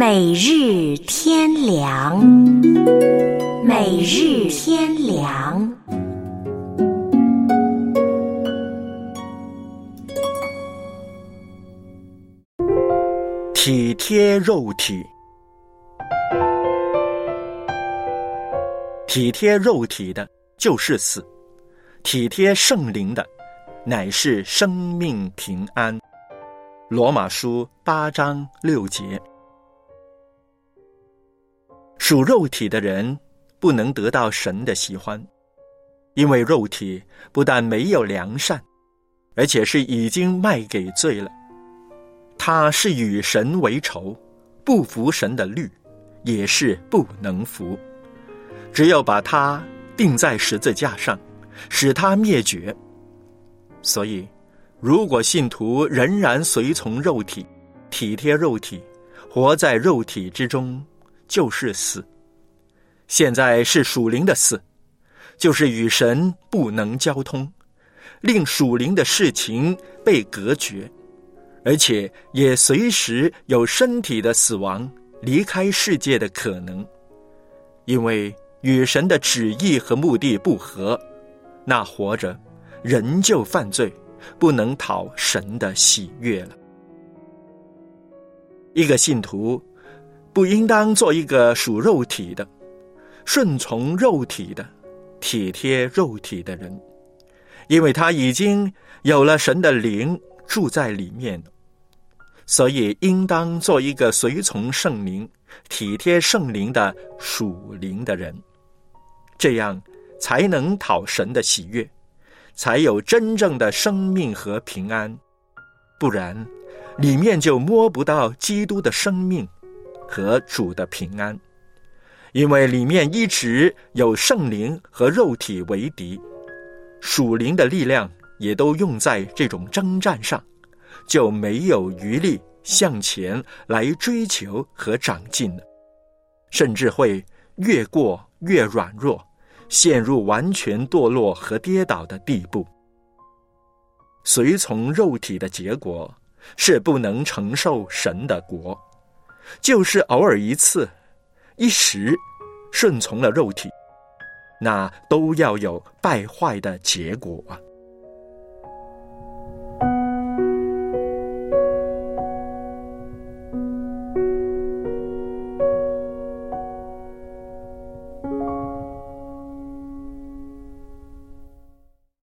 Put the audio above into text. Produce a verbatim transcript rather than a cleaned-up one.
每日天良，每日天良。 体贴肉体，体贴肉体的就是死，体贴圣灵的乃是生命平安。罗马书八章六节。属肉体的人不能得到神的喜欢，因为肉体不但没有良善，而且是已经卖给罪了。他是与神为仇，不服神的律，也是不能服。只有把他钉在十字架上，使他灭绝。所以如果信徒仍然随从肉体，体贴肉体，活在肉体之中，就是死。现在是属灵的死，就是与神不能交通，令属灵的事情被隔绝，而且也随时有身体的死亡，离开世界的可能。因为与神的旨意和目的不合，那活着人就犯罪，不能讨神的喜悦了。一个信徒不应当做一个属肉体的、顺从肉体的、体贴肉体的人，因为他已经有了神的灵住在里面，所以应当做一个随从圣灵、体贴圣灵的属灵的人，这样才能讨神的喜悦，才有真正的生命和平安。不然里面就摸不到基督的生命和主的平安，因为里面一直有圣灵和肉体为敌，属灵的力量也都用在这种征战上，就没有余力向前来追求和长进了，甚至会越过越软弱，陷入完全堕落和跌倒的地步。随从肉体的结果是不能承受神的国，就是偶尔一次一时顺从了肉体，那都要有败坏的结果啊。